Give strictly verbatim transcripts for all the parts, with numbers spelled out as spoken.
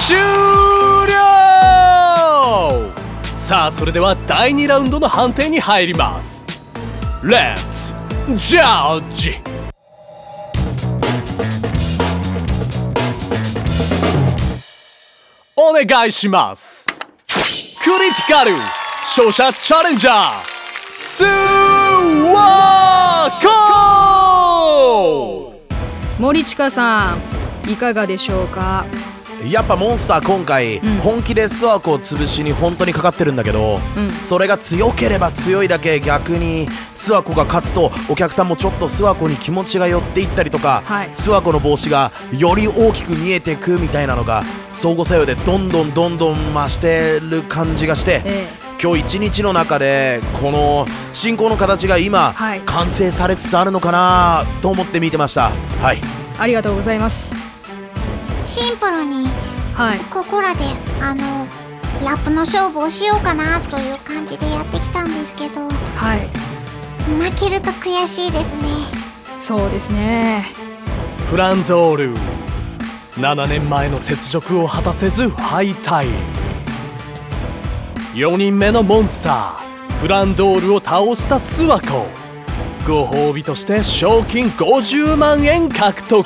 終了。さあそれではだいにラウンドの判定に入ります。レッツジャッジ。お願いします。クリティカル勝者チャレンジャースワコ。 森近さんいかがでしょうか。 やっぱモンスター今回、 うん、 本気で諏訪湖を潰しに本当にかかってるんだけど、うん、それが強ければ強いだけ逆に諏訪湖が勝つとお客さんもちょっと諏訪湖に気持ちが寄っていったりとか、はい、諏訪湖の帽子がより大きく見えてくみたいなのが相互作用でどんどんどんどん増してる感じがして、ええ、今日一日の中でこの進行の形が今、はい、完成されつつあるのかなと思って見てました。はい、 ありがとうございます。 シンプルに、はい、ここらであのラップの勝負をしようかなという感じでやってきたんですけど、はい、負けると悔しいですね。 そうですね。 フランドールななねんまえの雪辱を果たせず敗退。よにんめのモンスターフランドールを倒した諏訪湖、ご褒美として賞金ごじゅうまんえん獲得。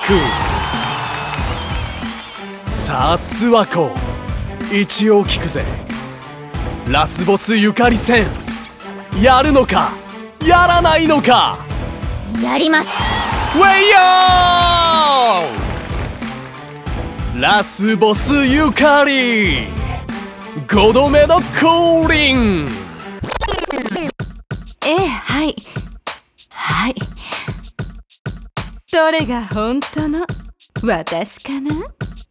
さあ諏訪湖一応聞くぜ。ラスボスゆかり戦やるのかやらないのか。 やります。 ウェイヨーラスボスゆかりごどめの降臨。 ええ、はいはい。どれが本当の私かな。